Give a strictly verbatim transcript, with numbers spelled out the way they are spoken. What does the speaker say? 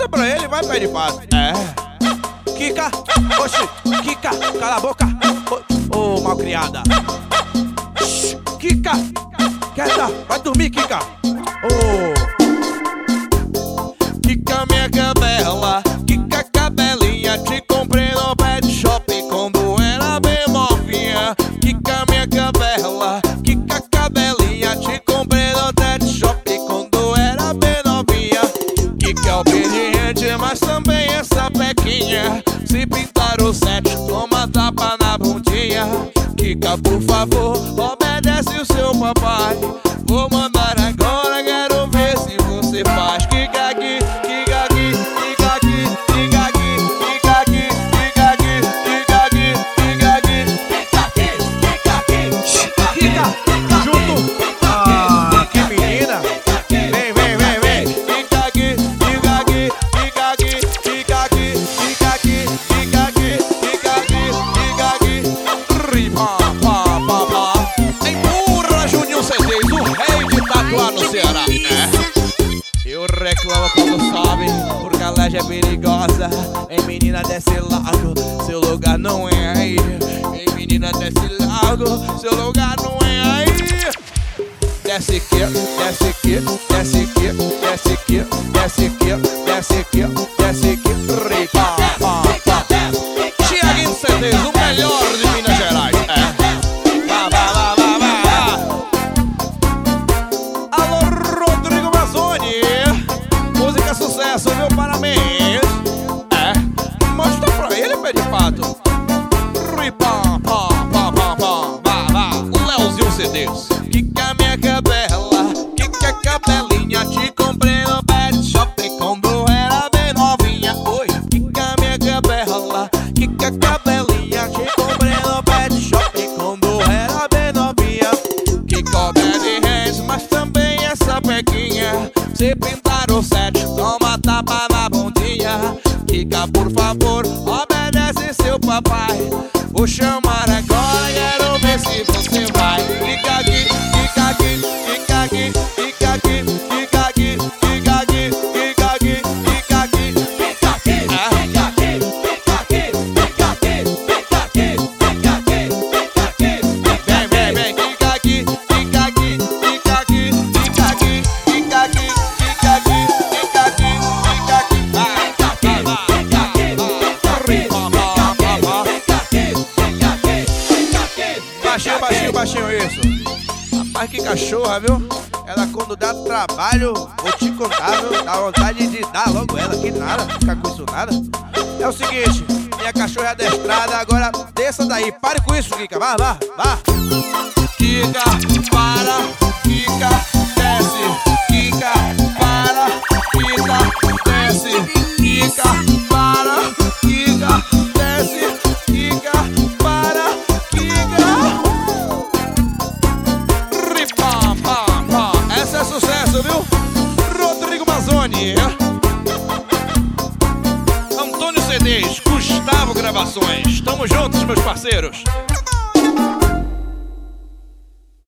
pra ele, vai pé de pato. É. Kika, oxi, Kika, cala a boca. Ô, oh, malcriada. Kika, quieta, vai dormir, Kika. Ô. Oh. Kika, minha cadela, Kika, cabelinha, te comprei no pet shopping quando era bem novinha. Kika, minha cadela, Kika, cabelinha, te comprei no pet shopping quando era bem novinha. Kika é obediente, mas também é sapequinha. Se pintar o sete, toma tapa na bundinha. Kika, por favor, obedece o seu papai. Vou mandar agora, quero ver se você faz. Kika aqui, Kika aqui, Kika aqui, Kika aqui, Kika aqui, Kika aqui, Kika aqui, Kika aqui, Kika aqui, Kika, Kika, junto. Ah, que menina. Vem, vem, vem, vem. Kika aqui, Kika aqui, Kika aqui, Kika aqui, Kika aqui, Kika aqui, Kika aqui, Kika aqui. Ripa, pá, pá, pá. Empurra Juninho C Ds, o rei de tatuar no Ceará. É. Eu reclamo quando sobe, porque a laje é perigosa. Ei, menina, desce logo, seu lugar não é aí. Ei, menina, desce logo, seu lugar não é aí. Desce aqui, desce aqui, desce aqui, desce aqui, desce aqui, desce aqui, desce aqui. Ripa, pá, pá. Thiaguinho C Ds, o melhor de Minas Gerais. É. Vá, vá, vá, vá, vá. Alô, Rodrigo Mazzoni. Música sucesso, meu parabéns. É. Mostra pra ele, pé de pato. Ripa, pá, pá, pá, pá. Vá, vá. Leozinho C Ds. Kika, minha cadela, Kika, cabelinha, te comprei no pet shopping quando era bem novinha. Oi, Kika, minha cadela, Kika, cabelinha, te comprei no pet shopping quando era bem novinha. Kika obediente, mas também é sapequinha. Se pintar o sete, toma tapa na bundinha. Kika, por favor, obedece seu papai. Vou chamar agora, quero ver se você vai. Kika aqui, Kika aqui, Kika aqui, Kika aqui, Kika aqui, Kika aqui, Kika aqui, Kika aqui, Kika aqui, Kika aqui, Kika aqui, Kika aqui, Kika aqui, Kika aqui, Kika aqui. Vem, vem, vem, Kika aqui, Kika aqui, Kika aqui, Kika aqui, Kika aqui, Kika aqui, Kika aqui, Kika aqui. Vai, Kika aqui, Kika aqui, baixinho, baixinho, baixinho, isso. Rapaz, que cachorra, viu? Ela quando dá trabalho, vou te contar, viu? Dá vontade de dar logo ela, que nada, ficar com isso nada. É o seguinte, minha cachorra é adestrada, agora desça daí, pare com isso, Kika, vá, vá, vá. Kika, para, Kika, desce, Kika, para, Kika, desce, Kika, para, Kika, desce, Kika, para, Kika. Ripa, pá, pá. Essa é sucesso, viu? Rodrigo Mazzoni, Antônio C Ds, Gustavo Gravações. Tamo juntos, meus parceiros.